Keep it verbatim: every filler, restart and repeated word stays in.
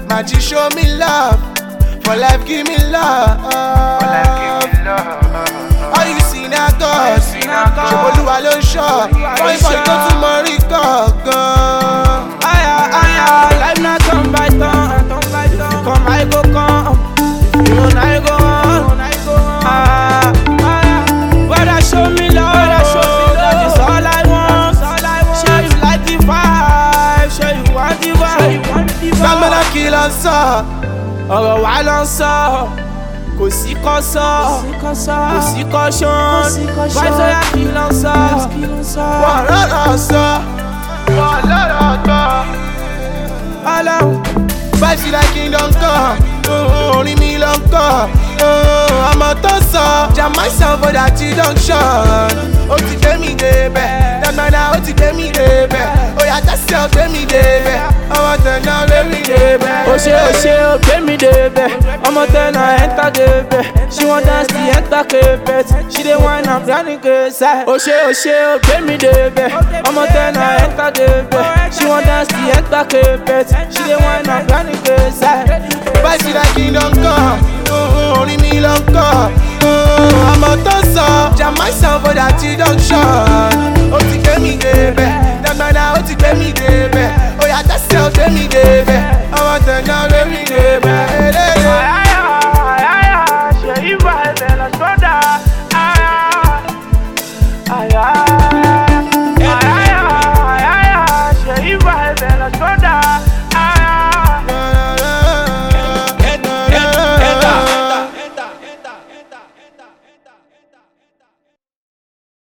Magic show me love, for life give me love. For life give me love. All you see now God, Ṣeboluwa ló ń ṣọ́, boy boy tó tún mọ rí gangan. Aya aya, life na turn by turn. If you come, I go come. If you run, I go run. Ah, aya, brother show me love, that is all I want. Show you like the vibe, show you want the vibe. Gbàgbọ́dọ̀ kí ló ń sọ, Ọ̀rọ̀ wa ló ń sọ, kò sí kọ́ sọ, kò sí kọ́ ṣan. Vibes oya kí ló ń sọ, wọ́n rọ̀rọ̀ sọ, wọ́n lọ́rọ̀ gbọ́. Ọlọ́run. Vibes like kingdom come, orin mi ló ń kọ́. Ọmọ tó sọ, jam myself for that junction. Ó ti gbé mi débẹ̀, dàgbàdà ó ti gbé mi débẹ̀. Ó yà tẹ́sí ọ̀ gbé mi débẹ̀, ọmọ tẹ̀nà gbé mi débẹ̀. O ṣe o ṣe o gbé mi débẹ̀, ọmọ tẹ̀nà enter débẹ̀. She wan dance the enter carpet, she dey whine and planning side. O ṣe o ṣe o gbé mi débẹ̀, ọmọ tẹ̀nà enter débẹ̀. She wan dance the enter carpet, she dey whine and planning side. Vibes like kingdom come, orin mi ló ń kọ́. Ọmọ tó sọ, jam myself for that junction. Ó ti gbé mi débẹ̀, dàgbàdà ó ti gbé mi débẹ̀. Ó yà tẹ́sí ọ̀ gbé mi débẹ̀.